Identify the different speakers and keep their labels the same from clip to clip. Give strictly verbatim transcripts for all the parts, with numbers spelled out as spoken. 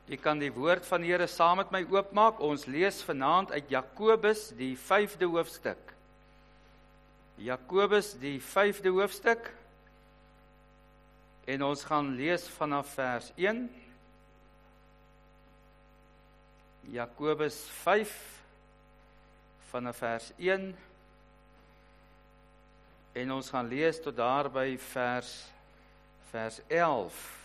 Speaker 1: Jy kan die woord van die Here saam met my oopmaak. Ons lees vanaand uit Jakobus, die vyfde hoofstuk. Jakobus, die vyfde hoofstuk. En ons gaan lees vanaf vers een. Jakobus vyf, vanaf vers een. En ons gaan lees tot daar by vers, vers elf.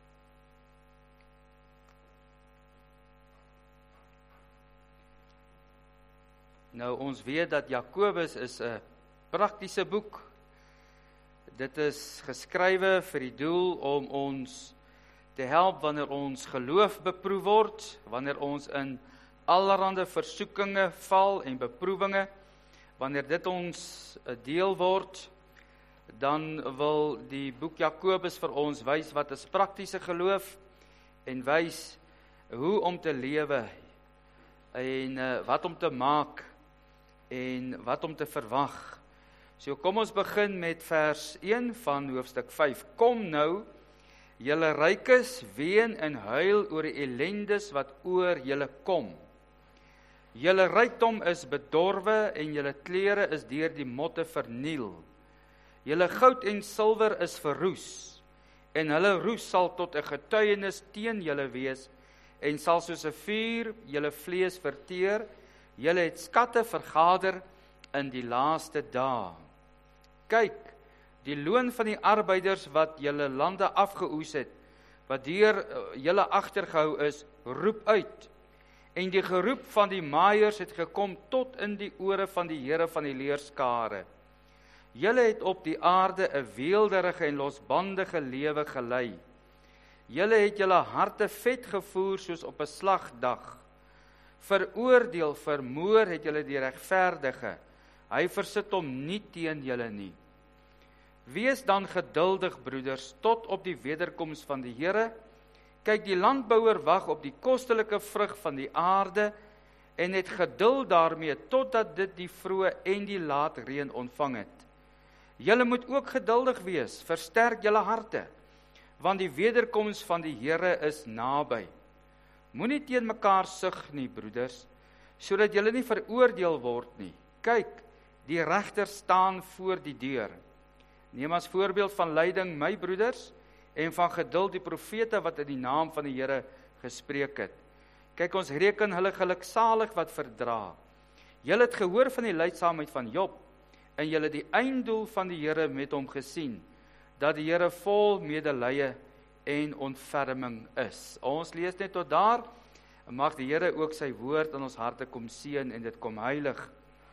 Speaker 1: Nou, ons weet dat Jakobus is 'n praktiese boek. Dit is geskrywe vir die doel om ons te help wanneer ons geloof beproef word, wanneer ons in allerlei versoekinge val en beproewinge, wanneer dit ons 'n deel word, dan wil die boek Jakobus vir ons wys wat is praktiese geloof en wys hoe om te lewe en uh, wat om te maak en wat om te verwag. So kom ons begin met vers een van hoofstuk vyf. Kom nou, julle rykes, ween en huil oor die ellendes wat oor julle kom. Julle rykdom is bedorwe en julle klere is deur die motte verniel. Julle goud en silwer is verroes en hulle roes sal tot 'n getuienis teen julle wees en sal soos 'n vuur julle vlees verteer. Julle het skatte vergader in die laaste dae. Kyk, die loon van die arbeiders wat julle lande afgeoes het, wat deur julle agtergehou is, roep uit. En die geroep van die maaiers het gekom tot in die ore van die Here van die leerskare. Julle het op die aarde 'n weelderige en losbandige lewe gelei. Julle het julle harte vet gevoer soos op 'n slagdag. Veroordeel, vermoor het julle die regverdige. Hy versit hom nie teen julle nie. Wees dan geduldig, broeders, tot op die wederkoms van die Here. Kyk, die landbouer wag op die kostelike vrug van die aarde en het geduld daarmee totdat dit die vroeë en die laat reën ontvang het. Julle moet ook geduldig wees, versterk julle harte, want die wederkoms van die Here is naby. Moenie teen mekaar sug nie, broeders, sodat julle nie veroordeel word nie. Kyk, die regter staan voor die deur. Neem as voorbeeld van lyding my broeders en van geduld die profete wat in die naam van die Here gespreek het. Kyk, ons reken hulle geluksalig wat verdra. Julle het gehoor van die lydsaamheid van Job en julle die einddoel van die Here met hom gesien, dat die Here vol medelee en ontferming is. Ons lees net tot daar, en mag die Here ook sy woord in ons harte kom seën en dit kom heilig.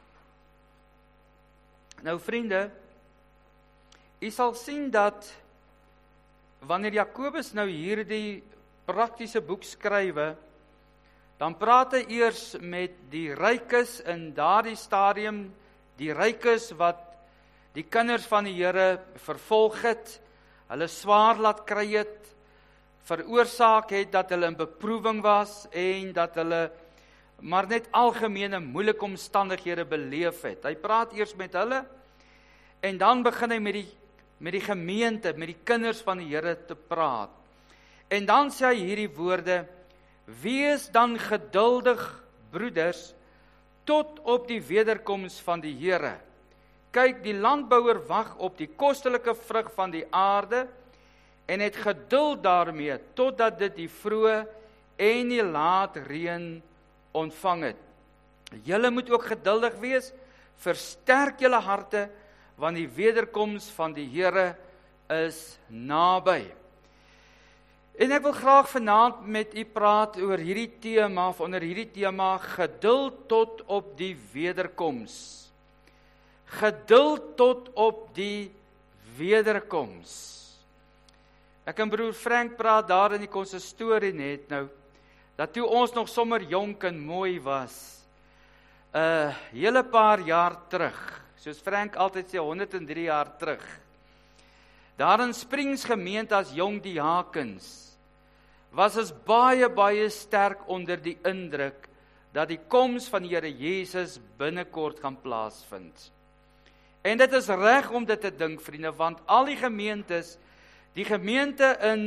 Speaker 1: Nou vriende, u sal sien dat wanneer Jakobus nou hierdie praktiese boek skrywe, dan praat hy eers met die rykes in daardie stadium, die rykes wat die kinders van die Here vervolg het, hulle swaar laat kry het, veroorsaak het dat hulle in beproewing was en dat hulle maar net algemene moeilike omstandighede beleef het. Hy praat eers met hulle en dan begin hy met die met die gemeente, met die kinders van die Here te praat. En dan sê hy hierdie woorde: wees dan geduldig, broeders, tot op die wederkoms van die Here. Kyk, die landbouer wag op die kostelike vrug van die aarde en het geduld daarmee totdat dit die vroeë en die laat reën ontvang het. Julle moet ook geduldig wees, versterk julle harte, want die wederkoms van die Here is naby. En ek wil graag vanaand met u praat oor hierdie tema, of onder hierdie tema, geduld tot op die wederkoms. Geduld tot op die wederkoms. Ek en broer Frank praat daar in die konsistorie net nou, dat toe ons nog sommer jonk en mooi was, 'n uh, hele paar jaar terug, soos Frank altyd sê, honderd en drie jaar terug, daar in Springs gemeente as jong diakens, was ons baie, baie sterk onder die indruk, dat die koms van die Here Jesus binnekort gaan plaasvind. En dit is reg om dit te dink, vriende, want al die gemeentes, die gemeente in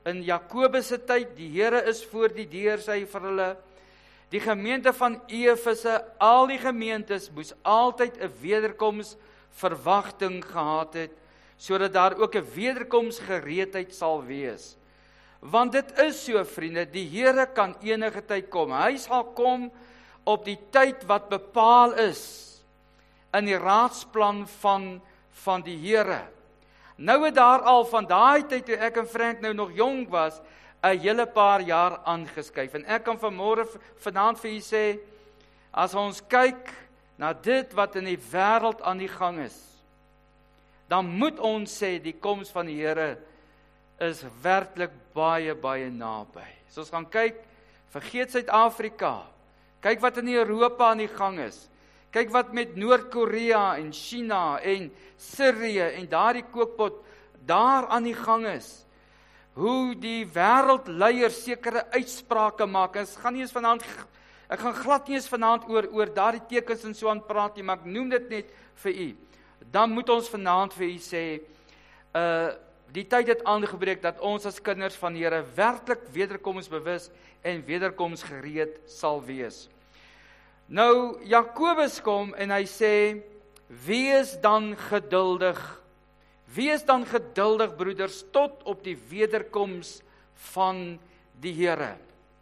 Speaker 1: in Jakobus se tyd, die Here is voor die deur, sê hy vir hulle. Die gemeente van Efese, al die gemeentes moes altyd 'n wederkoms verwagting gehad het, sodat daar ook 'n wederkoms gereedheid sal wees. Want dit is so, vriende, die Here kan enige tyd kom. Hy sal kom op die tyd wat bepaal is in die raadsplan van, van die Here. Nou het daar al van daai tyd toe ek en Frank nou nog jong was, 'n hele paar jaar aangeskuif. En ek kan vanmôre vanaand vir u sê, as ons kyk na dit wat in die wêreld aan die gang is, dan moet ons sê die koms van die Here is werklik baie baie naby. So ons gaan kyk, vergeet Suid-Afrika. Kyk wat in Europa aan die gang is. Kyk wat met Noord-Korea en China en Sirië en daardie kookpot daar aan die gang is. Hoe die wêreldleiers sekere uitsprake maak. Ek gaan nie eens vanaand ek gaan glad nie eens vanaand oor oor daardie tekens en so aan praat nie, maar ek noem dit net vir u. Dan moet ons vanaand vir u sê, uh die tyd het aangebreek dat ons as kinders van die Here werklik wederkomsbewus en wederkomsgereed sal wees. Nou, Jakobus kom en hy sê, wees dan geduldig. Wees dan geduldig, broeders, tot op die wederkoms van die Here.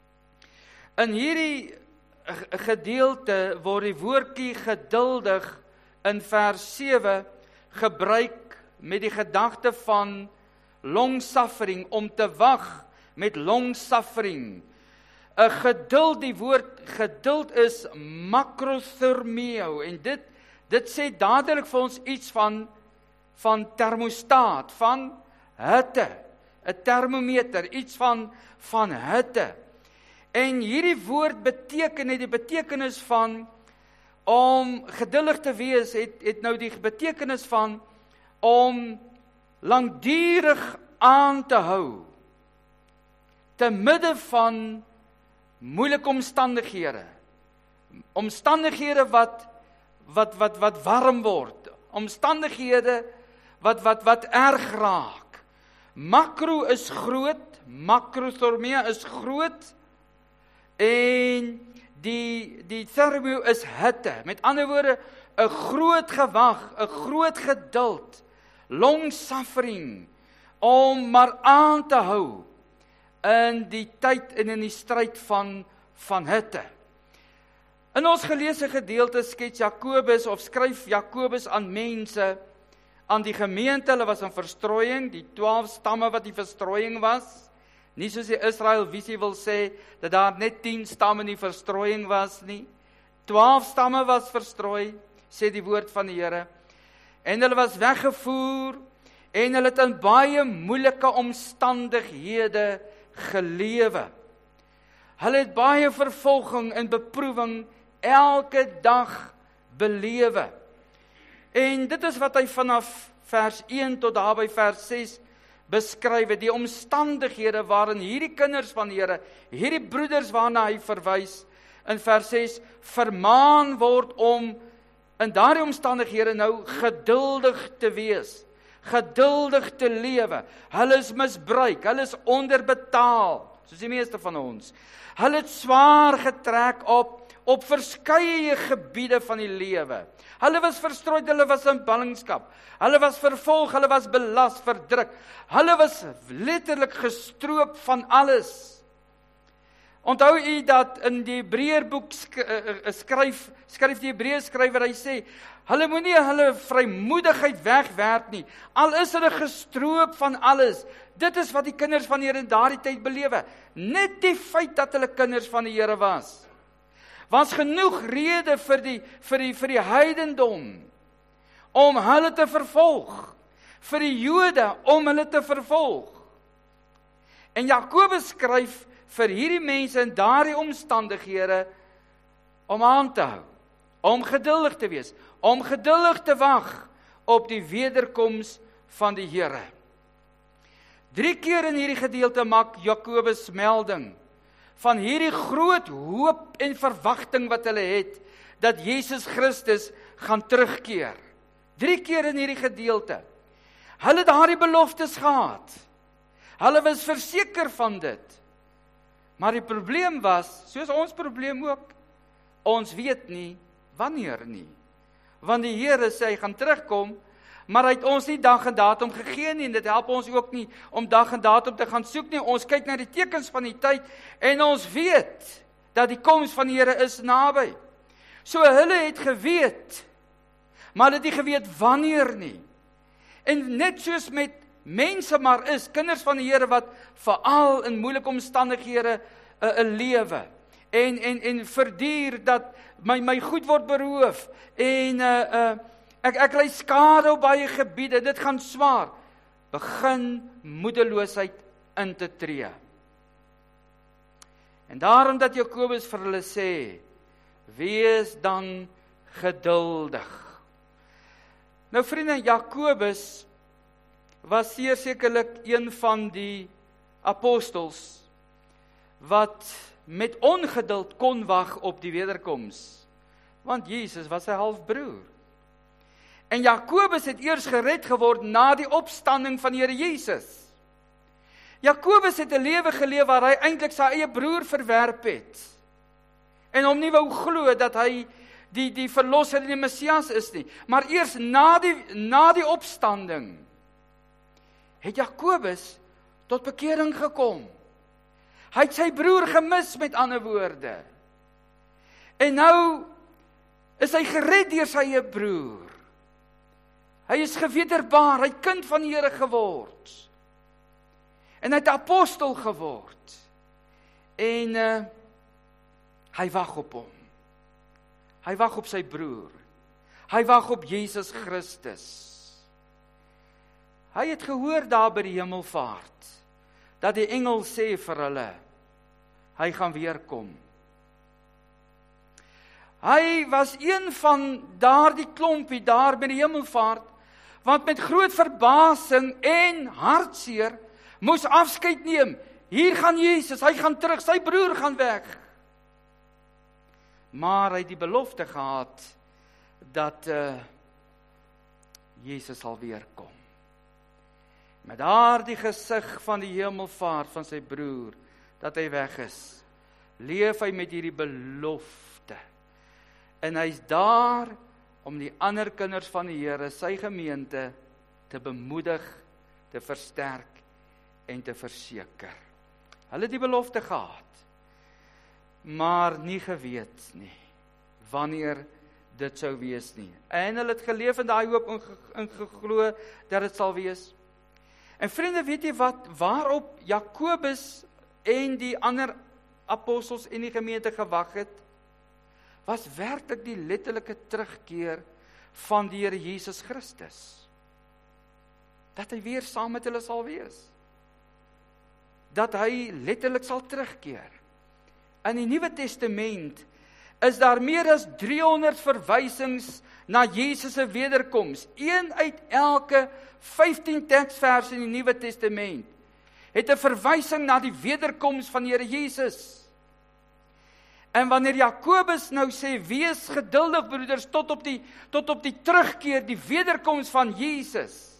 Speaker 1: In hierdie gedeelte word die woordjie geduldig in vers sewe gebruik met die gedagte van long suffering, om te wag met long suffering. 'n Geduld, die woord geduld is makrothermeo, en dit, dit sê dadelik vir ons iets van, van thermostaat, van hitte, 'n termometer, iets van, van hitte. En hierdie woord beteken, het die betekenis van, om geduldig te wees, het, het nou die betekenis van, om langdurig aan te hou, te midde van moeilike omstandighede, omstandighede wat, wat, wat, wat warm word, omstandighede wat, wat, wat erg raak. Makro is groot, makrothermia is groot, en die, die thermo is hitte. Met ander woorde, 'n groot gewag, 'n groot geduld, long suffering, om maar aan te hou in die tyd en in die stryd van, van hitte. In ons geleesde gedeelte skets Jakobus of skryf Jakobus aan mense, aan die gemeente, hulle was in verstrooiing, die twaalf stamme wat die verstrooiing was, nie soos die Israel visie wil sê, dat daar net tien stamme in die verstrooiing was nie, twaalf stamme was verstrooi, sê die woord van die Here, en hulle was weggevoer, en hulle het in baie moeilike omstandighede gelewe. Hulle het baie vervolging en beproewing elke dag belewe. En dit is wat hy vanaf vers een tot daar by vers ses beskryf, die omstandighede waarin hierdie kinders van die Here, hierdie broeders waarna hy verwys, in vers ses, vermaan word om in daardie omstandighede nou geduldig te wees, geduldig te lewe. Hulle is misbruik, hulle is onderbetaal, soos die meeste van ons. Hulle het swaar getrek op, op verskeie gebiede van die lewe. Hulle was verstrooid, hulle was in ballingskap, hulle was vervolg, hulle was belas, verdruk, hulle was letterlik gestroop van alles. Onthou u dat in die Hebreërboek skryf, skryf die Hebreërskrywer, hy sê, hulle moenie hulle vrymoedigheid wegwerp nie, al is hulle gestroop van alles. Dit is wat die kinders van die Here in daardie tyd belewe. Net die feit dat hulle kinders van die Here was, was genoeg rede vir die, vir die, vir die heidendom, om hulle te vervolg, vir die Jode, om hulle te vervolg. En Jakobus skryf vir hierdie mense in daardie omstandighede, om aan te hou, om geduldig te wees, om geduldig te wag op die wederkoms van die Here. Drie keer in hierdie gedeelte maak Jakobus melding van hierdie groot hoop en verwagting wat hulle het, dat Jesus Christus gaan terugkeer. Drie keer in hierdie gedeelte. Hulle het daardie beloftes gehad. Hulle was verseker van dit. Maar die probleem was, soos ons probleem ook, ons weet nie wanneer nie. Want die Here sê hy gaan terugkom, maar hy het ons nie dag en datum gegee nie, en dit help ons ook nie om dag en datum te gaan soek nie. Ons kyk na die tekens van die tyd, en ons weet dat die koms van die Here is naby. So hulle het geweet, maar hulle het nie geweet wanneer nie. En net soos met mense maar is, kinders van die Here wat veral in moeilike omstandighede 'n uh, uh, lewe, en, en, en verduur dat my, my goed word beroof, en uh, uh, ek, ek ly skade op baie gebiede, dit gaan swaar, begin moedeloosheid in te tree. En daarom dat Jakobus vir hulle sê, wees dan geduldig. Nou vriende, Jakobus was zeer sekerlik een van die apostels wat met ongeduld kon wag op die wederkoms, want Jesus was sy halfbroer. En Jakobus het eers gered geword na die opstanding van die Here Jesus. Jakobus het 'n lewe geleef waar hy eintlik sy eie broer verwerp het, en hom nie wou glo dat hy die, die verlosser en die Messias is nie. Maar eers na die, na die opstanding, het Jakobus tot bekering gekom. Hy het sy broer gemis, met ander woorde. En nou is hy gered deur sy eie broer. Hy is gewederbaar, hy het kind van die Here geword. En hy het apostel geword. En uh, hy wag op hom. Hy wag op sy broer. Hy wag op Jesus Christus. Hy het gehoor daar by die hemelvaart, dat die engel sê vir hulle, hy gaan weer kom. Hy was een van daardie klompie daar by die hemelvaart, want met groot verbasing en hartseer moes afskeid neem. Hier gaan Jesus, hy gaan terug, sy broer gaan weg. Maar hy het die belofte gehad, dat uh, Jesus sal weer kom. Met daardie gesig van die hemelvaart van sy broer, dat hy weg is, leef hy met hierdie belofte. En hy is daar om die ander kinders van die Here, sy gemeente, te bemoedig, te versterk en te verseker. Hulle het die belofte gehad, maar nie geweet nie, wanneer dit sou wees nie. En hulle het geleef in daai hoop en geglo dat dit sal wees. En vriende, weet jy wat, waarop Jakobus en die ander apostels en die gemeente gewag het, was werklik die letterlike terugkeer van die Here Jesus Christus. Dat hy weer saam met hulle sal wees. Dat hy letterlik sal terugkeer. In die Nuwe Testament is daar meer as driehonderd verwysings na Jesus se wederkoms. Een uit elke vyftien teksverse in die Nuwe Testament het 'n verwysing na die wederkoms van die Here Jesus. En wanneer Jakobus nou sê, wees geduldig broeders, tot op die, tot op die terugkeer, die wederkoms van Jesus,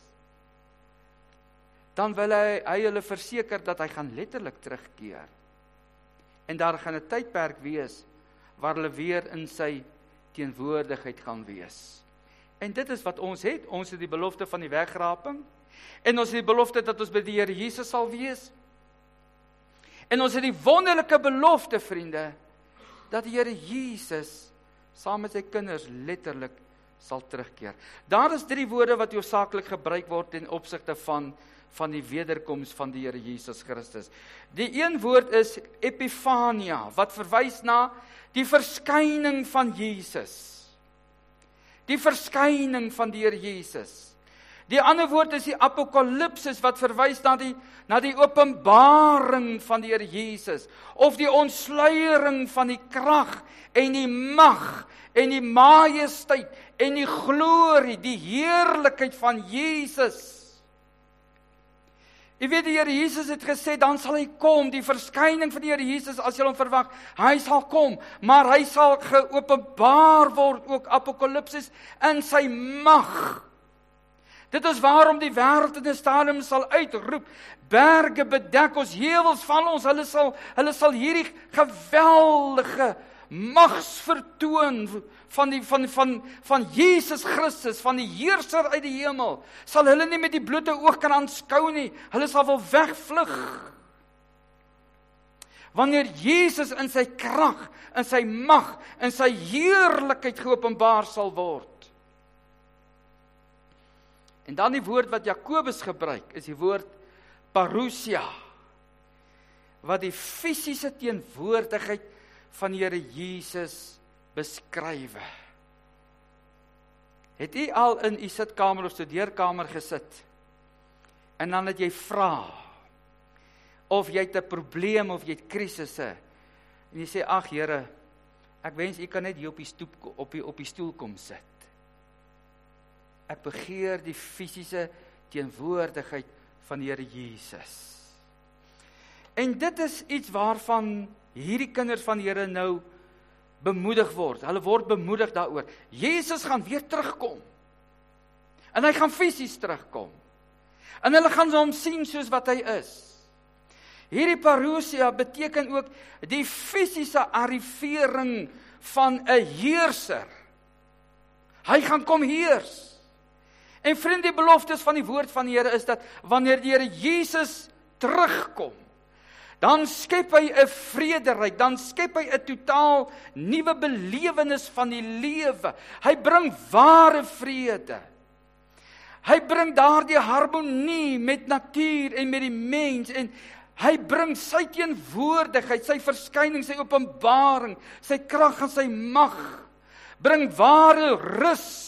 Speaker 1: dan wil hy, hy hulle verseker dat hy gaan letterlik terugkeer. En daar gaan 'n tydperk wees, waar hulle weer in sy teenwoordigheid gaan wees. En dit is wat ons het, ons het die belofte van die wegraping, en ons het die belofte dat ons by die Here Jesus sal wees, en ons het die wonderlike belofte, vriende, dat die Here Jesus saam met sy kinders letterlik sal terugkeer. Daar is drie woorde wat hoofsaaklik gebruik word ten opsigte van, van die wederkoms van die Here Jesus Christus. Die een woord is epifania, wat verwys na die verskyning van Jesus. Die verskyning van die Here Jesus. Die ander woord is die apokalipsis, wat verwys na die, na die openbaring van die Here Jesus, of die ontsluiering van die krag en die mag en die majesteit en die glorie, die heerlikheid van Jesus. Jy weet, die Here Jesus het gesê, dan sal hy kom, die verskyning van die Here Jesus, as jy hom verwag, hy sal kom, maar hy sal geopenbaar word, ook apokalipsis, in sy mag. Dit is waarom die wêreld in 'n stadium sal uitroep, berge bedek ons, heuwels val ons, hulle sal, hulle sal hierdie geweldige mags vertoon van, die, van, van, van Jesus Christus, van die heerser uit die hemel, sal hulle nie met die blote oog kan aanskou nie, hulle sal wel wegvlug. Wanneer Jesus in sy krag, in sy mag, in sy heerlikheid geopenbaar sal word. En dan die woord wat Jakobus gebruik, is die woord parousia, wat die fisiese teenwoordigheid van die Here Jesus beskryf. Het u al in u sitkamer of studeerkamer gesit, en dan het jy vra, of jy het 'n probleem, of jy het krisisse, en jy sê, ag Here, ek wens u kan net hier op die, stoep, op die, op die stoel kom sit. Ek begeer die fisiese teenwoordigheid van die Here Jesus. En dit is iets waarvan hierdie kinders van die Here nou bemoedig word. Hulle word bemoedig daaroor. Jesus gaan weer terugkom. En hy gaan fisies terugkom. En hulle gaan hom sien soos wat hy is. Hierdie parousia beteken ook die fisiese arrivering van 'n heerser. Hy gaan kom heers. En vriende, die beloftes van die woord van die Here is dat wanneer die Here Jesus terugkom, dan skep hy 'n vrederyk, dan skep hy 'n totaal nuwe belewenis van die lewe. Hy bring ware vrede. Hy bring daardie harmonie met natuur en met die mens, en hy bring sy teenwoordigheid, sy verskyning, sy openbaring, sy krag en sy mag, bring ware rus.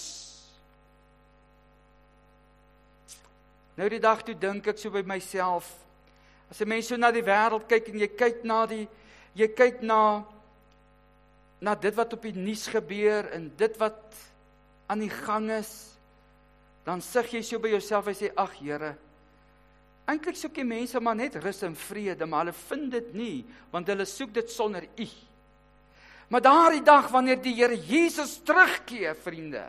Speaker 1: Nou die dag toe dink ek so by myself, as 'n mens so na die wêreld kyk en jy kyk na die, jy kyk na, na dit wat op die nuus gebeur en dit wat aan die gang is, dan sug jy so by jouself en sê, ag Here, eintlik soek die mense maar net rus en vrede, maar hulle vind dit nie, want hulle soek dit sonder U. Maar daardie dag wanneer die Here Jesus terugkeer, vriende,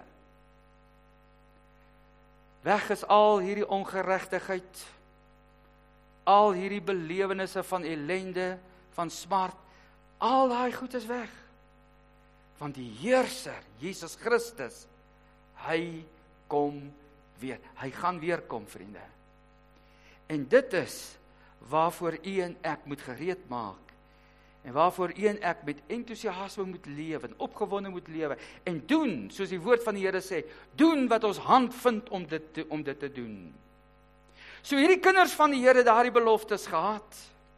Speaker 1: weg is al hierdie ongeregtigheid, al hierdie belewennisse van ellende, van smart, al daai goed is weg. Want die heerser, Jesus Christus, hy kom weer. Hy gaan weer kom, vriende. En dit is waarvoor u en ek moet gereed maak. En waarvoor u en ek met entoesiasme moet lewe, en opgewonde moet lewe, en doen, soos die woord van die Here sê, doen wat ons hand vind om dit te, om dit te doen. So hierdie kinders van die Here daardie beloftes gehad.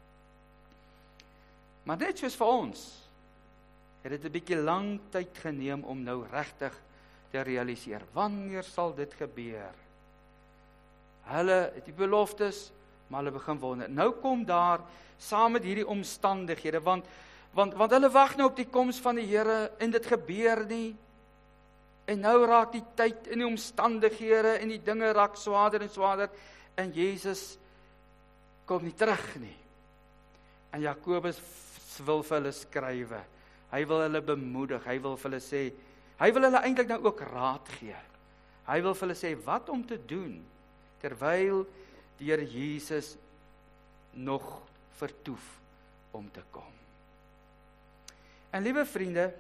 Speaker 1: Maar net soos vir ons, het dit 'n bietjie lang tyd geneem om nou regtig te realiseer. Wanneer sal dit gebeur? Hulle het die beloftes, maar hulle begin wonder. Nou kom daar, saam met hierdie omstandighede, want, want, want hulle wag nou op die koms van die Here, en dit gebeur nie. En nou raak die tyd en die omstandighede, en die dinge raak swaarder en swaarder, en Jesus kom nie terug nie. En Jakobus wil vir hulle skrywe, hy wil hulle bemoedig, hy wil vir hulle sê, hy wil hulle eintlik nou ook raad gee. Hy wil vir hulle sê wat om te doen, terwyl die Here Jesus nog vertoef om te kom. En liewe vriende,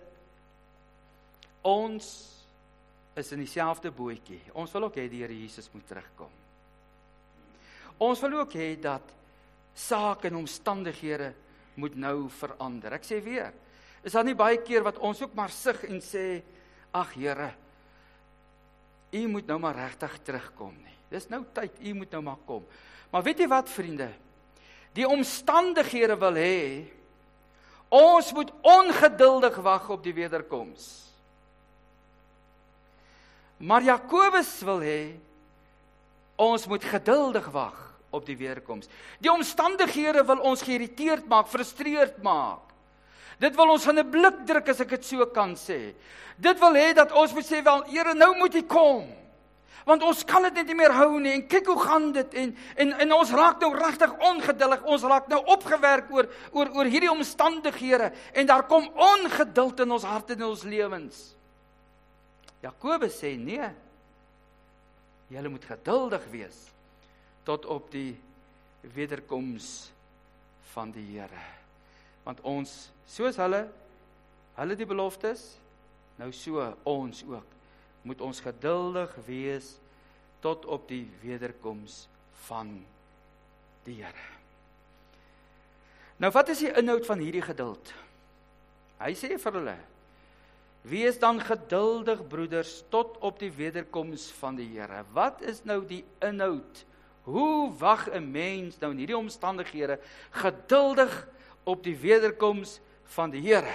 Speaker 1: ons is in dieselfde bootjie. Ons wil ook hê die Here Jesus moet terugkom. Ons wil ook hê dat sake en omstandighede moet nou verander. Ek sê weer, is daar nie baie keer wat ons ook maar sug en sê, ag Here, U moet nou maar regtig terugkom nie. Dis nou tyd, U moet nou maar kom. Maar weet jy wat, vriende? Die omstandighede wil hê, ons moet ongeduldig wag op die wederkoms. Maar Jakobus wil hê, ons moet geduldig wag op die wederkoms. Die omstandighede wil ons geïrriteerd maak, frustreerd maak. Dit wil ons in 'n blik druk, as ek dit so kan sê. Dit wil hê dat ons moet sê, wel, Here, nou moet U kom. Want ons kan dit net nie meer hou nie, en kyk hoe gaan dit, en, en, en ons raak nou regtig ongeduldig, ons raak nou opgewerk oor, oor, oor hierdie omstandighede, en daar kom ongeduld in ons harte en in ons lewens. Jakobus sê, nee, julle moet geduldig wees tot op die wederkoms van die Here. Want ons, soos hulle, hulle die beloftes, nou so ons ook, moet ons geduldig wees tot op die wederkoms van die Here. Nou wat is die inhoud van hierdie geduld? Hy sê vir hulle, wees dan geduldig broeders tot op die wederkoms van die Here. Wat is nou die inhoud? Hoe wag 'n mens nou in hierdie omstandighede geduldig op die wederkoms van die Here?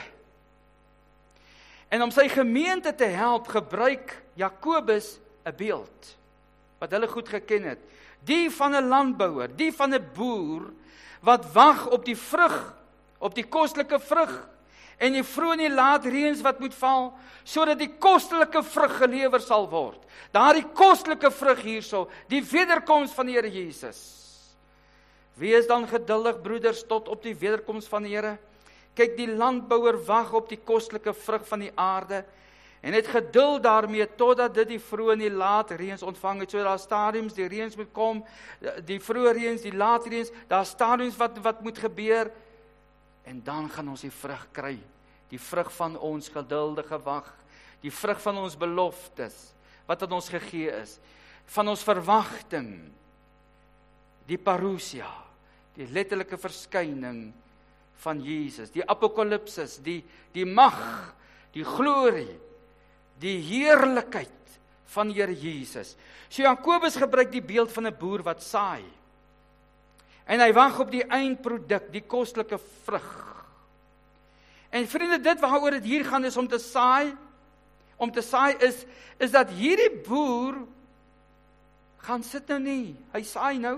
Speaker 1: En om sy gemeente te help, gebruik Jakobus 'n beeld wat hulle goed geken het. Die van 'n landbouer, die van 'n boer wat wag op die vrug, op die kostelike vrug en die vroeg en die laat reëns wat moet val, sodat die kostelike vrug gelewer sal word. Daardie kostelike vrug hierso, die wederkoms van die Here Jesus. Wees dan geduldig broeders tot op die wederkoms van die Here. Kyk, die landbouer wag op die kostelike vrug van die aarde en het geduld daarmee totdat dit die vroeg en die laat reëns ontvang het. So daar stadiums, die reëns moet kom, die vroeë reëns, die laat reëns, daar stadiums wat wat moet gebeur. En dan gaan ons die vrug kry, die vrug van ons geduldige wag, die vrug van ons beloftes, wat aan ons gegee is, van ons verwagting, die parousia, die letterlike verskyning van Jesus, die apokalipsis, die, die mag, die glorie, die heerlikheid van Here Jesus. So Jakobus gebruik die beeld van 'n boer wat saai, en hy wag op die eindproduk, die kostelike vrug. En vriende, dit waaroor dit hier gaan is om te saai, om te saai is, is dat hierdie boer gaan sit nou nie, hy saai nou,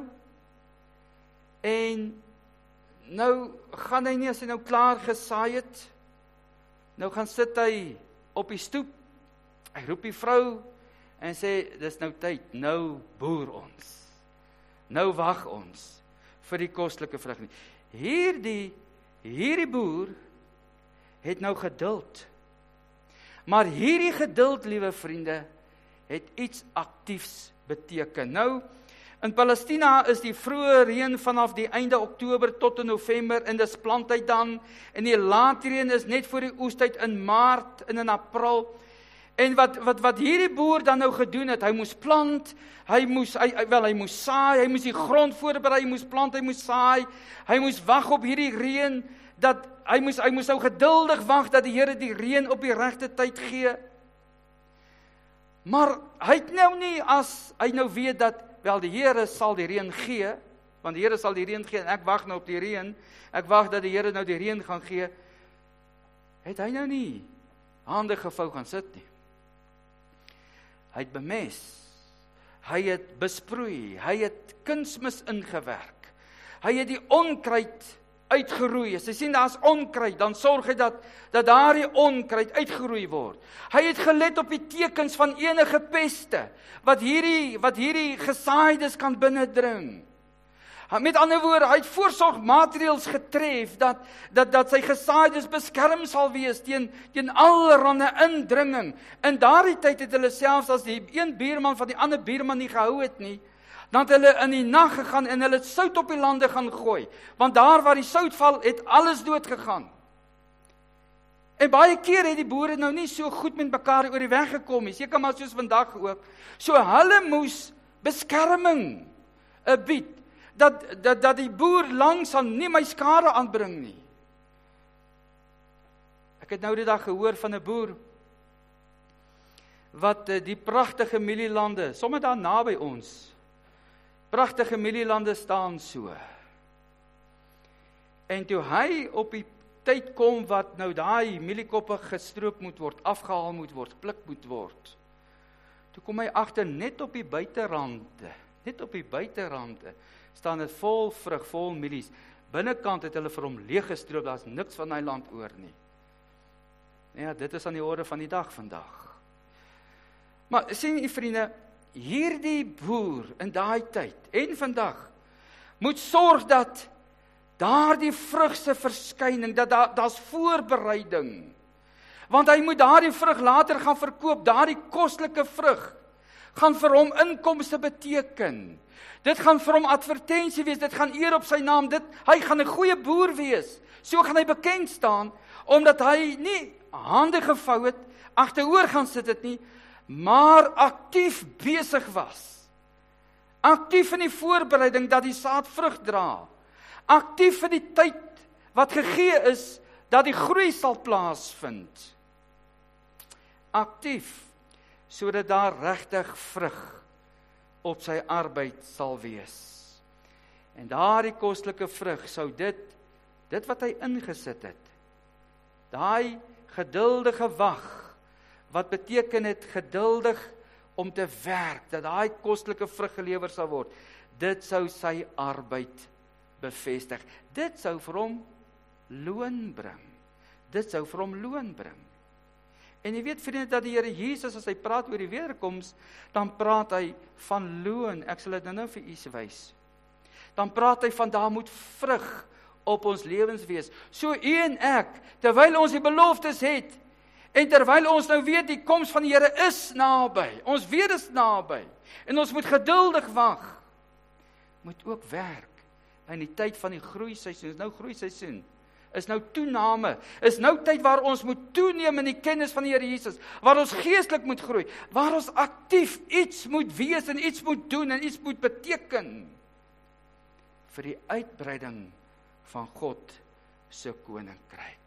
Speaker 1: en nou gaan hy nie, as hy nou klaar gesaai het, nou gaan sit hy op die stoep, hy roep die vrou, en sê, dis nou tyd, nou boer ons, nou wag ons, vir die kostelike vrug nie. Hierdie, hierdie boer, het nou geduld, maar hierdie geduld, liewe vriende, het iets aktiefs beteken. Nou, in Palestina is die vroeë reën vanaf die einde Oktober tot in November, en dis planttyd dan, en die laat reën is net voor die oestyd in Maart en in April. En wat, wat, wat hierdie boer dan nou gedoen het, hy moes plant, hy moes, hy, wel, hy moes saai, hy moes die grond voorberei, hy moes plant, hy moes saai, hy moes wag op hierdie reën, dat hy moes, hy moes nou geduldig wag, dat die Here die reën op die regte tyd gee. Maar hy het nou nie, as hy nou weet dat, wel, die Here sal die reën gee, want die Here sal die reën gee, en ek wag nou op die reën, ek wag dat die Here nou die reën gaan gee, het hy nou nie hande gevou gaan sit nie. Hy het bemes, hy het besproei, hy het kunsmis ingewerk, hy het die onkruid uitgeroei. As jy sien, daar is onkruid, dan sorg hy dat, dat daardie onkruid uitgeroei word. Hy het gelet op die tekens van enige peste, wat hierdie, wat hierdie gesaaides kan binnendring. Met ander woorde, hy het voorsorgmaatreëls getref, dat, dat, dat sy gesaaides beskerm sal wees teen, teen allerhande indringing. In daardie tyd het hulle selfs, as die een buurman van die ander buurman nie gehou het nie, dan het hulle in die nag gegaan en hulle het sout op die lande gaan gooi, want daar waar die sout val, het alles dood gegaan. En baie keer het die boere nou nie so goed met mekaar oor die weg gekom nie, seker maar soos vandag ook. So hulle moes beskerming uh, bied, dat, dat, dat die boer langsaan nie my skade aanbring nie. Ek het nou die dag gehoor van 'n boer, wat uh, die pragtige mielielande, sommer daar naby ons, pragtige mielielande staan so. En toe hy op die tyd kom wat nou daai mieliekoppe gestroop moet word, afgehaal moet word, gepluk moet word, toe kom hy agter net op die buiterande, net op die buiterande, staan dit vol vrug, vol mielies. Binnekant het hulle vir hom leeggestroop, daar is niks van hy land oor nie. Ja, dit is aan die orde van die dag vandag. Maar sien jy vriende, hierdie boer in daai tyd en vandag moet sorg dat daardie vrug se verskyning, dat daar daar's voorbereiding. Want hy moet daardie vrug later gaan verkoop, daardie kostelike vrug gaan vir hom inkomste beteken. Dit gaan vir hom advertensie wees, dit gaan eer op sy naam, dit, hy gaan 'n goeie boer wees. So gaan hy bekend staan, omdat hy nie hande gevou het, agteroor gaan sit het nie, maar aktief besig was. Aktief in die voorbereiding dat die saad vrug dra. Aktief in die tyd wat gegee is, dat die groei sal plaasvind. Aktief, sodat daar regtig vrug op sy arbeid sal wees. En daardie kostelike vrug sou dit, dit wat hy ingesit het, daai geduldige wag, wat beteken het geduldig om te werk, dat daai kostelike vrug gelewer sal word, dit sou sy arbeid bevestig. Dit sou vir hom loon bring. Dit sou vir hom loon bring. En jy weet vriende, dat die Here Jesus, as hy praat oor die wederkoms, dan praat hy van loon. Ek sal dit nou nou vir u wys. Dan praat hy van, daar moet vrug op ons lewens wees. So u en ek, terwyl ons die beloftes het, en terwyl ons nou weet, die koms van die Here is naby, ons weet is naby, en ons moet geduldig wag, moet ook werk, in die tyd van die groeiseisoen, is nou groeiseisoen, is nou toename, is nou tyd waar ons moet toeneem in die kennis van die Here Jesus, waar ons geestelik moet groei, waar ons aktief iets moet wees, en iets moet doen, en iets moet beteken, vir die uitbreiding van God se koninkryk.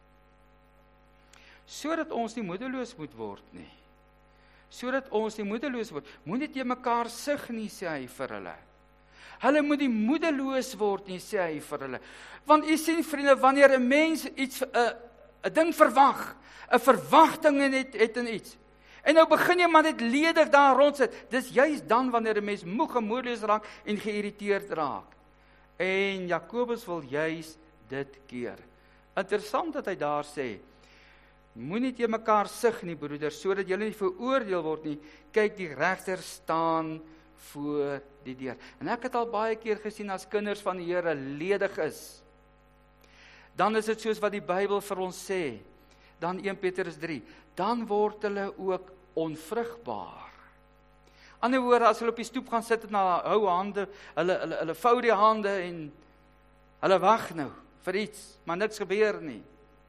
Speaker 1: Sodat ons nie moedeloos moet word nie. Sodat ons nie moedeloos word. Moenie teen mekaar sug nie, sê hy vir hulle. Hulle moet nie moedeloos word nie, sê hy vir hulle. Want u sien vriende, wanneer 'n mens iets 'n 'n ding verwag, 'n verwagting het het in iets. En nou begin jy maar net ledig daar rond sit. Dis juist dan wanneer 'n mens moeg en moedeloos raak en geïrriteerd raak. En Jakobus wil juist dit keer. Interessant dat hy daar sê, moenie teen mekaar sug nie, broeders, sodat julle nie veroordeel word nie. Kyk, die regter staan voor die deur. En ek het al baie keer gesien, as kinders van die Here ledig is, dan is dit soos wat die Bybel vir ons sê, dan Eerste Petrus drie, dan word hulle ook onvrugbaar. Ander woorde, as hulle op die stoep gaan sit en hou hande, hulle, hulle, hulle vou die hande en hulle wag nou vir iets, maar niks gebeur nie.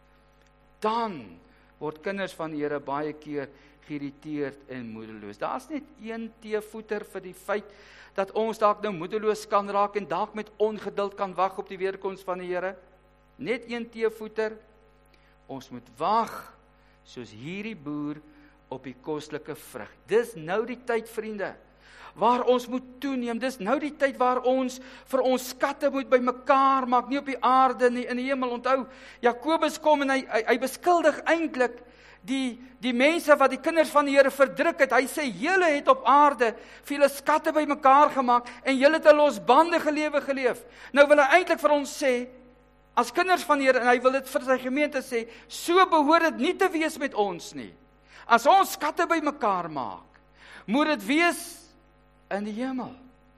Speaker 1: Dan word kinders van die Here baie keer geïrriteerd en moedeloos. Daar is net een teevoeter vir die feit dat ons dalk nou moedeloos kan raak en dalk met ongeduld kan wag op die wederkoms van die Here. Net een teevoeter. Ons moet wag soos hierdie boer op die kostelike vrug. Dis nou die tyd, vriende, waar ons moet toeneem. Dis nou die tyd waar ons vir ons skatte moet bymekaar maak, nie op die aarde nie, in die hemel. Onthou, Jakobus kom en hy, hy, hy beskuldig eintlik die, die mense wat die kinders van die Here verdruk het. Hy sê, julle het op aarde vir julle skatte bymekaar gemaak en julle het 'n losbandige lewe geleef. Nou wil hy eintlik vir ons sê, as kinders van die Here, en hy wil dit vir sy gemeente sê, so behoort dit nie te wees met ons nie. As ons skatte bymekaar maak, moet dit wees in die hemel.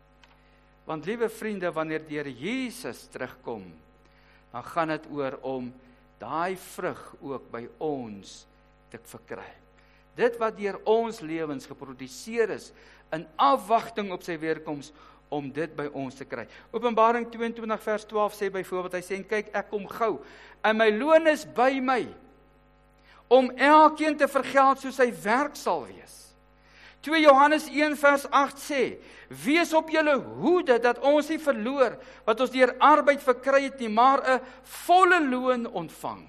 Speaker 1: Want liewe vriende, wanneer die Here Jesus terugkom, dan gaan dit oor om daai vrug ook by ons te verkry. Dit wat deur ons lewens geproduseer is, in afwagting op sy weerkoms, om dit by ons te kry. Openbaring twee en twintig vers twaalf sê byvoorbeeld, hy sê, en kyk, ek kom gou, en my loon is by my, om elkeen te vergeld soos sy werk sal wees. twee Johannes een vers agt sê, wees op julle hoede, dat ons nie verloor, wat ons deur arbeid verkry het nie, maar 'n volle loon ontvang.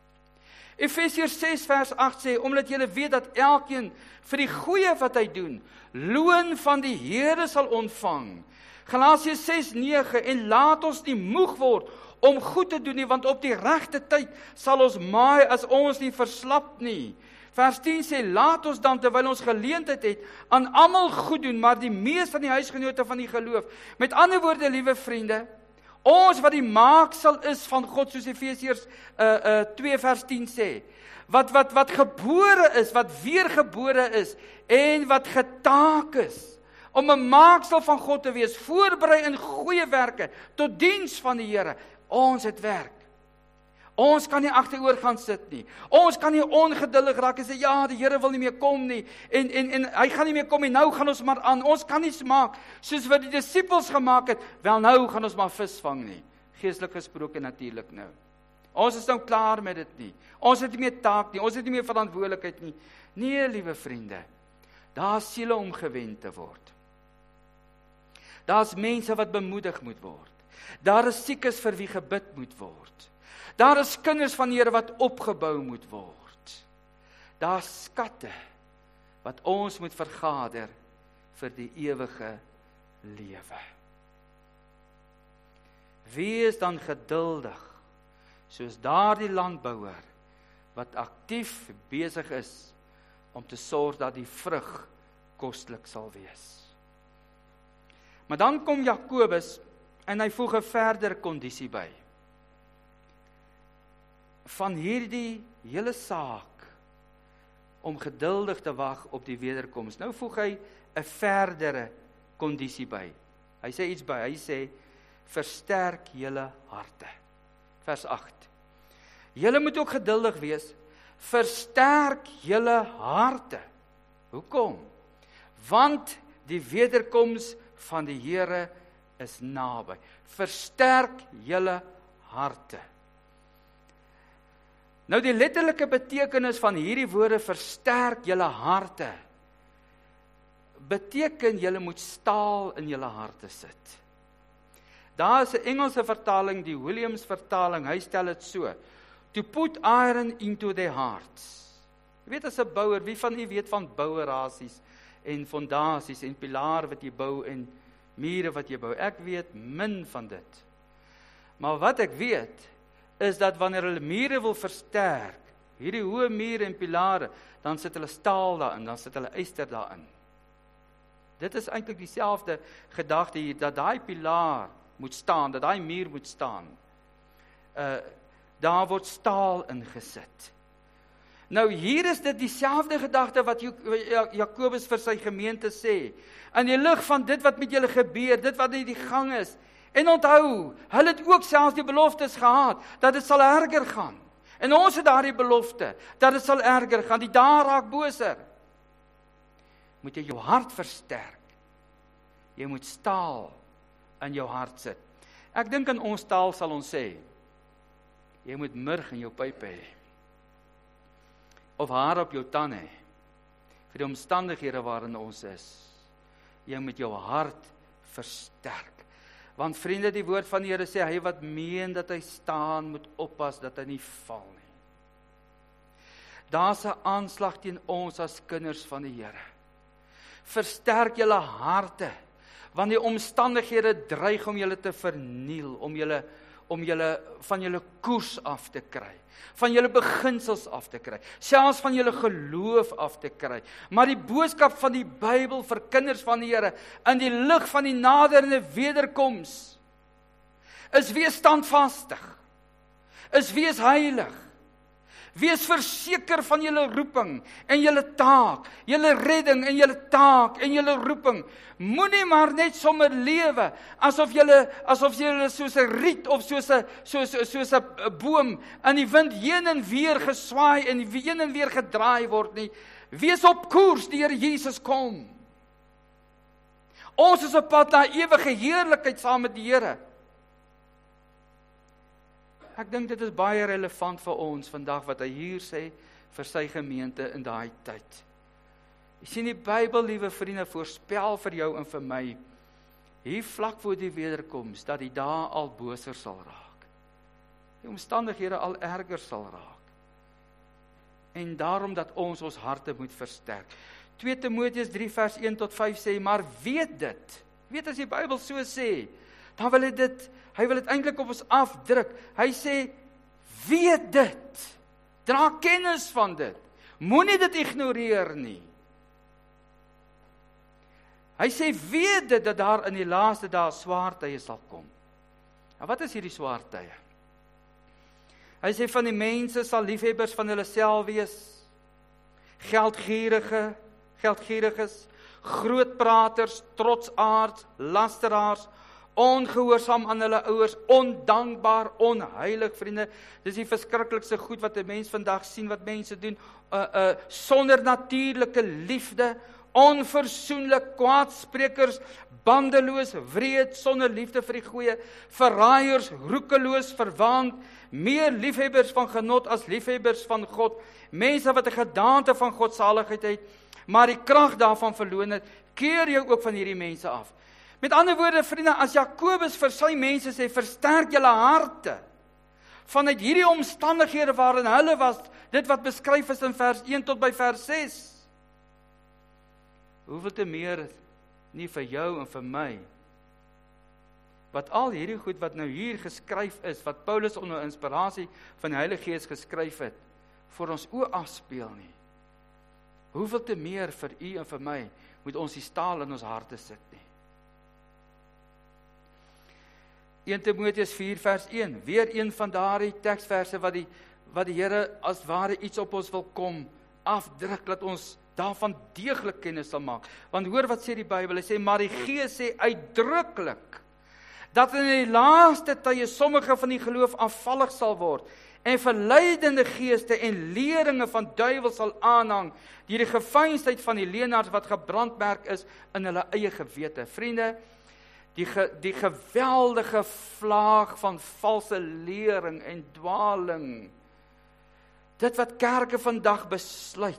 Speaker 1: Efesiërs ses vers agt sê, omdat julle weet dat elkeen vir die goeie wat hy doen, loon van die Here sal ontvang. Galasiërs ses nege, en laat ons nie moeg word om goed te doen nie, want op die regte tyd sal ons maai as ons nie verslap nie. Vers tien sê, laat ons dan, terwyl ons geleentheid het, aan almal goed doen, maar die mees van die huisgenote van die geloof. Met ander woorde, liewe vriende, ons wat die maaksel is van God, soos Efesiërs uh, uh, twee vers tien sê, wat, wat, wat gebore is, wat weergebore is, en wat getaak is, om 'n maaksel van God te wees, voorberei in goeie werke, tot diens van die Here. Ons het werk. Ons kan nie agteroor gaan sit nie. Ons kan nie ongeduldig raak en sê, ja, die Here wil nie meer kom nie, en, en, en hy gaan nie meer kom nie, nou gaan ons maar aan. Ons kan nie maak, soos wat die disippels gemaak het, wel nou gaan ons maar vis vang nie. Geestelik gesproke natuurlik nou. Ons is nou klaar met dit nie. Ons het nie meer taak nie, ons het nie meer verantwoordelikheid nie. Nee, liewe vriende, daar is siele om gewen te word. Daar is mense wat bemoedig moet word. Daar is siekes vir wie gebid moet word. Daar is kinders van die Here wat opgebou moet word. Daar is skatte wat ons moet vergader vir die ewige lewe. Wees dan geduldig, soos daardie landbouer wat aktief besig is om te sorg dat die vrug kostelik sal wees. Maar dan kom Jakobus en hy voeg 'n verdere kondisie by. Van hierdie hele saak om geduldig te wag op die wederkoms. Nou voeg hy 'n verdere kondisie by. Hy sê iets by, hy sê versterk julle harte. Vers agt. Julle moet ook geduldig wees. Versterk julle harte. Hoekom? Want die wederkoms van die Here is naby. Versterk julle harte. Nou die letterlike betekenis van hierdie woorde versterk julle harte, beteken julle moet staal in julle harte sit. Daar is 'n Engelse vertaling, die Williams vertaling, hy stel dit so, to put iron into their hearts. Jy weet as 'n bouer, wie van u weet van bouerasies en fondasies en pilare wat jy bou en mure wat jy bou? Ek weet min van dit. Maar wat ek weet, is dat wanneer hulle mure wil versterk, hierdie hoë mure en pilare, dan sit hulle staal daarin, dan sit hulle yster daarin. Dit is eintlik dieselfde gedagte hier, dat daai pilaar moet staan, dat daai muur moet staan. Uh, daar word staal ingesit. Nou hier is dit dieselfde gedagte wat Jakobus vir sy gemeente sê. In die lig van dit wat met julle gebeur, dit wat in die gang is. En onthou, hulle het ook selfs die beloftes gehad, dat dit sal erger gaan. En ons het daardie belofte, dat dit sal erger gaan, die dae raak boser. Moet jy jou hart versterk. Jy moet staal in jou hart sit. Ek dink in ons taal sal ons sê, jy moet murg in jou pyp hê. Of haar op jou tand hê. Vir die omstandighede waarin ons is. Jy moet jou hart versterk. Want vriende, die woord van die Here sê, hy wat meen dat hy staan, moet oppas dat hy nie val nie. Daar's 'n aanslag teen ons as kinders van die Here. Versterk julle harte, want die omstandighede dreig om julle te verniel, om julle, om julle van julle koers af te kry, van julle beginsels af te kry, selfs van julle geloof af te kry. Maar die boodskap van die Bybel vir kinders van die Here, in die lig van die naderende wederkoms, is wees standvastig, is wees heilig, wees verseker van julle roeping en julle taak, julle redding en julle taak en julle roeping. Moenie maar net sommer lewe asof julle asof julle soos 'n riet of soos 'n soos soos 'n boom in die wind heen en weer geswaai en heen en weer gedraai word nie. Wees op koers, die Here Jesus kom. Ons is op pad na ewige heerlikheid saam met die Here. Ek dink dit is baie relevant vir ons vandag wat hy hier sê vir sy gemeente in daai tyd. Jy sien die Bybel, liewe vriende, voorspel vir jou en vir my, hier vlak voor die wederkoms, dat die dae al boser sal raak. Die omstandighede al erger sal raak. En daarom dat ons ons harte moet versterk. twee Timoteus drie vers een tot vyf sê, maar weet dit, weet as die Bybel so sê, dan wil hy dit, hy wil dit eintlik op ons afdruk. Hy sê, weet dit, dra kennis van dit, moenie dit ignoreer nie. Hy sê, weet dit, dat daar in die laaste dae swaar tye sal kom. En wat is hierdie swaar tye? Hy sê, van die mense sal liefhebbers van hulle self wees, geldgierige, geldgieriges, grootpraters, trotsaards, lasteraars, ongehoorsaam aan hulle ouers, ondankbaar, onheilig, vriende. Dis die verskriklikste goed wat 'n mens vandag sien, wat mense doen, uh, uh, sonder natuurlike liefde, onversoenlik, kwaadsprekers, bandeloos, wreed, sonder liefde vir die goeie, verraaiers, roekeloos, verwaand, meer liefhebbers van genot as liefhebbers van God, mense wat 'n gedaante van godsaligheid het, maar die krag daarvan verloon het, keer jou ook van hierdie mense af. Met ander woorde, vriende, as Jakobus vir sy mense sê, versterk julle harte, vanuit hierdie omstandighede waarin hulle was, dit wat beskryf is in vers een tot by vers ses, hoeveel te meer nie vir jou en vir my, wat al hierdie goed wat nou hier geskryf is, wat Paulus onder inspirasie van die Heilige Gees geskryf het, voor ons oë afspeel nie. Hoeveel te meer vir u en vir my, moet ons die staal in ons harte sit nie. Eerste Timoteus vier vers een, weer een van daardie teksverse wat die, wat die Here as ware iets op ons wil kom, afdruk, dat ons daarvan deeglik kennis sal maak. Want hoor wat sê die Bybel, hy sê, maar die Gees sê uitdruklik, dat in die laaste tye sommige van die geloof afvallig sal word, en verleidende geeste en leringe van duiwels sal aanhang, die die geveinsdheid van die leenaars wat gebrandmerk is in hulle eie gewete. Vriende, die, ge, die geweldige vlaag van valse lering en dwaling, dit wat kerke vandag besluit,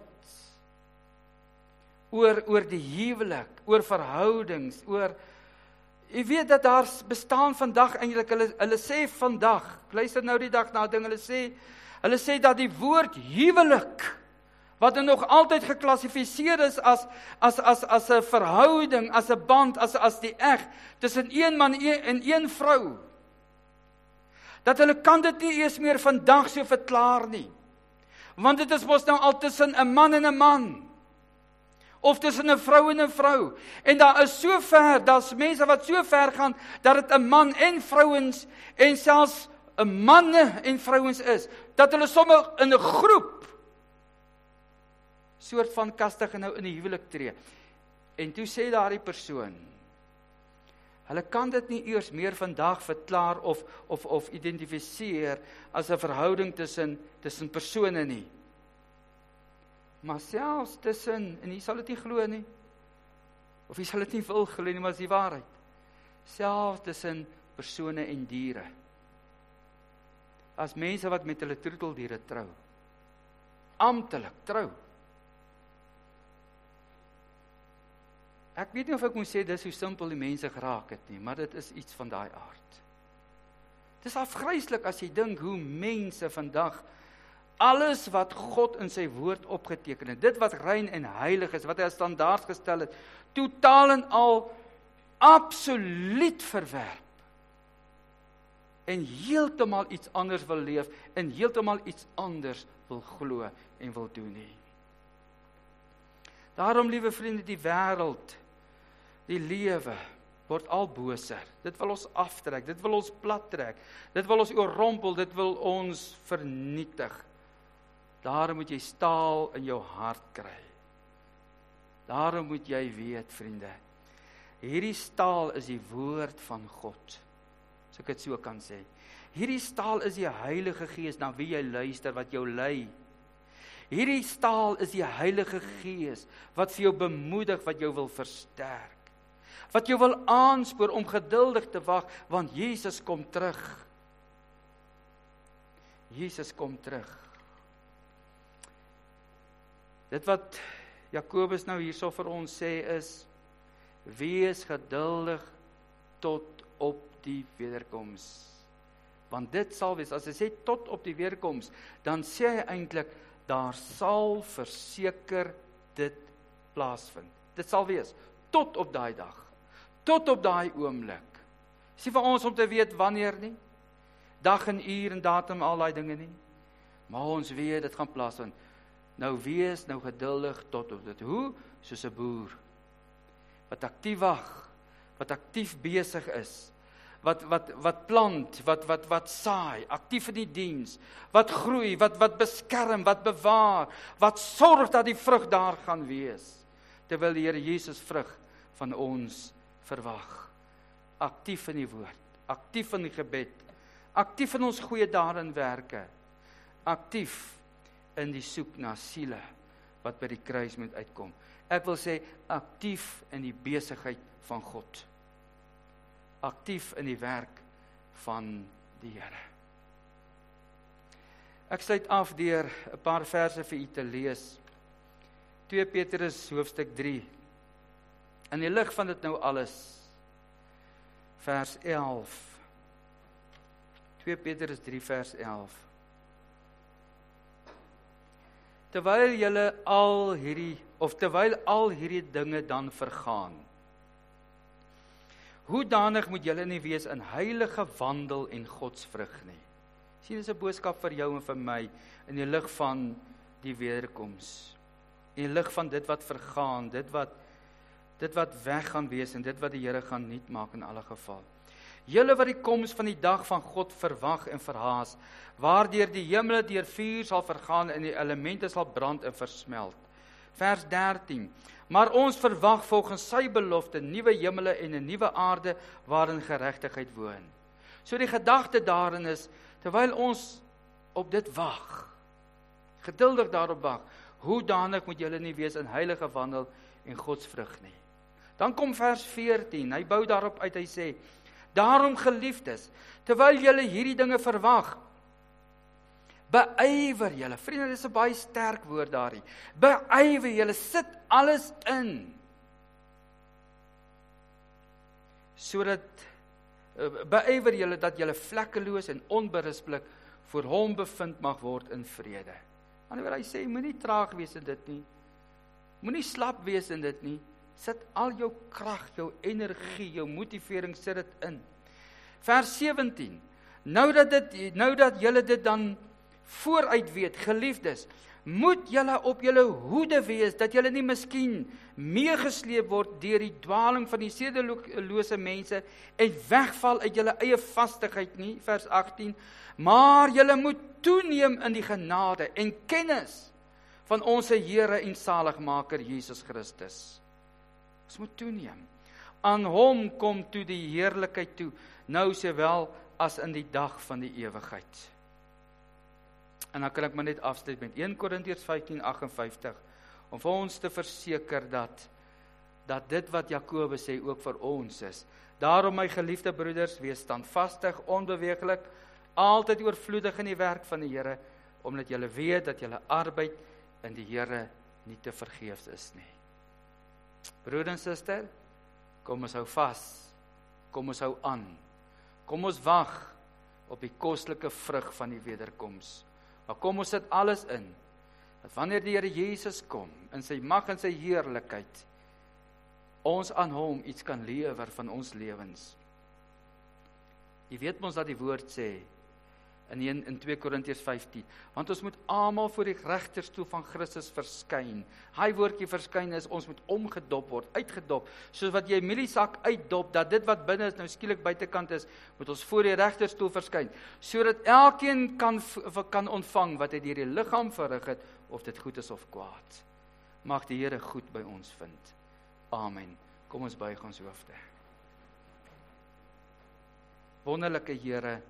Speaker 1: oor, oor die huwelik, oor verhoudings, oor, jy weet dat daar bestaan vandag eintlik, hulle, hulle sê vandag, ek luister nou die dag na ding, hulle sê, hulle sê dat die woord huwelik, wat er nog altyd geklassifiseer is as, as, as, as 'n verhouding, as 'n band, as, as die eg, tussen een man en een vrou, dat hulle kan dit nie eers meer vandag so verklaar nie, want dit is mos nou al tussen 'n man en 'n man, of tussen 'n vrou en 'n vrou. En daar is so ver, daar's mense wat so ver gaan, dat dit 'n man en vrouens, en selfs 'n manne en vrouens is, dat hulle sommer in 'n groep, soort van kastige nou in die huwelik tree. En toe sê daardie persoon, hulle kan dit nie eers meer vandag verklaar, of, of, of identifiseer, as 'n verhouding tussen, tussen persone nie. Maar selfs tussen, en jy sal dit nie glo nie, of jy sal dit nie wil glo nie, maar is die waarheid, selfs tussen persone en diere, as mense wat met hulle troeteldiere trou, amptelik trou. Ek weet nie of ek moet sê, dis hoe simpel die mense geraak het nie, maar dit is iets van daai aard. Dit is afgryslik as jy dink hoe mense vandag, alles wat God in sy woord opgeteken het, dit wat rein en heilig is, wat hy as standaard gestel het, totaal en al absoluut verwerp, en heeltemal iets anders wil leef, en heeltemal iets anders wil glo en wil doen nie. Daarom, liewe vriende, die wêreld, die lewe, word al boser. Dit wil ons aftrek, dit wil ons plattrek, dit wil ons oorrompel, dit wil ons vernietig. Daarom moet jy staal in jou hart kry. Daarom moet jy weet, vriende, hierdie staal is die woord van God, as ek dit so kan sê. Hierdie staal is die Heilige Gees, na wie jy luister, wat jou lei. Hierdie staal is die Heilige Gees, wat vir jou bemoedig, wat jou wil versterk, wat jou wil aanspoor om geduldig te wag, want Jesus kom terug. Jesus kom terug. Dit wat Jakobus nou hierso vir ons sê is, wees geduldig tot op die wederkoms. Want dit sal wees, as hy sê tot op die wederkoms, dan sê hy eintlik, daar sal verseker dit plaasvind. Dit sal wees, tot op daai dag, tot op daai oomblik. Is nie vir ons om te weet wanneer nie, dag en uur en datum, al daai dinge nie, maar ons weet, dit gaan plaasvind. Nou wees, nou geduldig tot op dit. Hoe? Soos 'n boer, wat aktief wag, wat aktief besig is, wat, wat, wat plant, wat, wat, wat saai, aktief in die diens, wat groei, wat, wat beskerm, wat bewaar, wat sorg dat die vrug daar gaan wees, terwyl die Here Jesus vrug van ons verwag. aktief in die woord, aktief in die gebed, aktief in ons goeie dade en werke, aktief in die soek na siele, wat by die kruis moet uitkom. Ek wil sê, aktief in die besigheid van God. Aktief in die werk van die Here. Ek sluit af deur 'n paar verse vir u te lees. twee Petrus hoofstuk drie. In die lig van dit nou alles, vers elf. twee Petrus drie vers elf. Terwyl julle al hierdie, of terwyl al hierdie dinge dan vergaan, hoedanig moet julle nie wees in heilige wandel en godsvrug nie. Sien, dis 'n boodskap vir jou en vir my, in die lig van die wederkoms, in die lig van dit wat vergaan, dit wat, dit wat weg gaan wees, en dit wat die Here gaan niet maak in alle geval. Julle wat die koms van die dag van God verwag en verhaas, waardeur die hemele deur vuur sal vergaan en die elemente sal brand en versmelt. Vers dertien. Maar ons verwag volgens sy belofte nuwe hemele en 'n nuwe aarde waarin geregtigheid woon. So die gedagte daarin is, terwyl ons op dit wag, geduldig daarop wag, hoedanig moet julle nie wees in heilige wandel en godsvrug nie. Dan kom vers veertien, hy bou daarop uit, hy sê, daarom geliefdes, terwyl julle hierdie dinge verwag, beywer julle, vriende, dit is 'n baie sterk woord daarin, beywer julle, sit alles in, sodat, beywer julle dat julle vlekkeloos en onberispelik voor hom bevind mag word in vrede. Anderwoorde, hy sê, moenie traag wees in dit nie, moenie slap wees in dit nie, sit al jou krag, jou energie, jou motivering, sit dit in. Vers sewentien, nou dat, dit, nou dat julle dit dan vooruit weet, geliefdes, moet julle op julle hoede wees, dat julle nie miskien meegesleep word deur die dwaling van die sedelose mense en wegval uit julle eie vastigheid nie, vers agttien, maar julle moet toeneem in die genade en kennis van ons Here en Saligmaker Jesus Christus. Ons moet toeneem. Aan hom kom toe die heerlikheid toe, nou sowel as in die dag van die ewigheid. En dan kan ek maar net afsluit met een Korintiërs vyftien agt en vyftig, om vir ons te verseker dat, dat dit wat Jakobus sê ook vir ons is. Daarom my geliefde broeders, wees standvastig, onbeweeglik, altyd oorvloedig in die werk van die Here, omdat julle weet dat julle arbeid in die Here nie te vergeefs is nie. Broeder en suster, kom ons hou vas, kom ons hou aan, kom ons wag op die kostelike vrug van die wederkoms. Maar kom ons sit alles in, dat wanneer die Here Jesus kom, in sy mag en sy heerlikheid, ons aan hom iets kan lewer van ons lewens. Jy weet ons dat die woord sê, in, in twee Korintiërs vyftien, want ons moet almal voor die regterstoel van Christus verskyn. Hy woordjie verskyn is, ons moet omgedop word, uitgedop, soos wat jy mieliesak uitdop, dat dit wat binne is, nou skielik buitekant is, moet ons voor die regterstoel verskyn, sodat elkeen kan, kan ontvang, wat hy deur die liggaam verrig het, of dit goed is of kwaad. Mag die Here goed by ons vind. Amen. Kom ons buig ons hoofde. Wonderlike Here,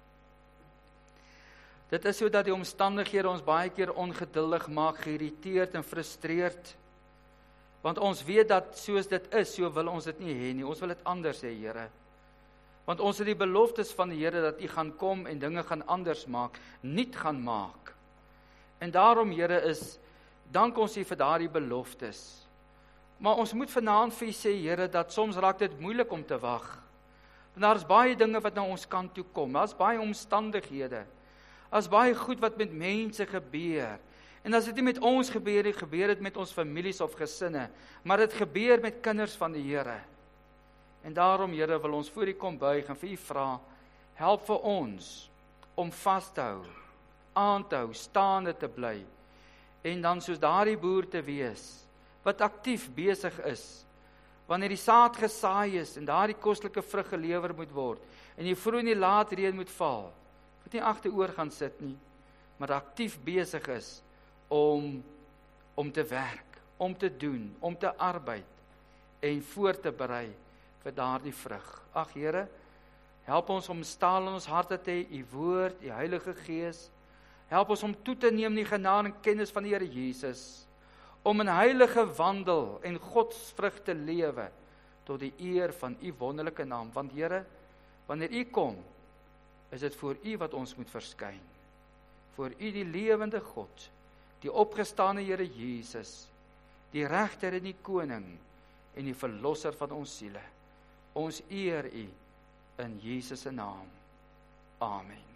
Speaker 1: dit is so dat die omstandighede ons baie keer ongeduldig maak, geïrriteerd en frustreerd, want ons weet dat soos dit is, so wil ons dit nie hê nie, ons wil dit anders hê, Here, want ons het die beloftes van die Here, dat U gaan kom en dinge gaan anders maak, nuut gaan maak, en daarom, Here, is, dank ons U vir daardie beloftes, maar ons moet vanaand vir U sê, Here, dat soms raak dit moeilik om te wag, want daar is baie dinge wat na ons kant toe kom, daar is baie omstandighede, as baie goed wat met mense gebeur, en as dit nie met ons gebeur nie, gebeur dit met ons families of gesinne, maar dit gebeur met kinders van die Here, en daarom, Here, wil ons voor U kom buig, en vir U vra, help vir ons, om vast te hou, aan te hou, staande te bly, en dan soos daardie boer te wees, wat aktief besig is, wanneer die saad gesaai is, en daardie kostelike vrug gelewer moet word, en die vroeg en die laat reën moet val, wat nie agteroor gaan sit nie, maar aktief besig is om, om te werk, om te doen, om te arbeid en voor te berei vir daardie vrug. Ag Here, help ons om staal in ons harte te hê, u woord, u Heilige Gees. Help ons om toe te neem die genade en kennis van die Here Jesus, om in heilige wandel en godsvrug te lewe, tot die eer van u wonderlike naam. Want Here, wanneer u kom, is dit voor u wat ons moet verskyn. Voor u die lewende God, die opgestane Here Jesus, die regter en die koning, en die verlosser van ons siele. Ons eer u in Jesus se naam. Amen.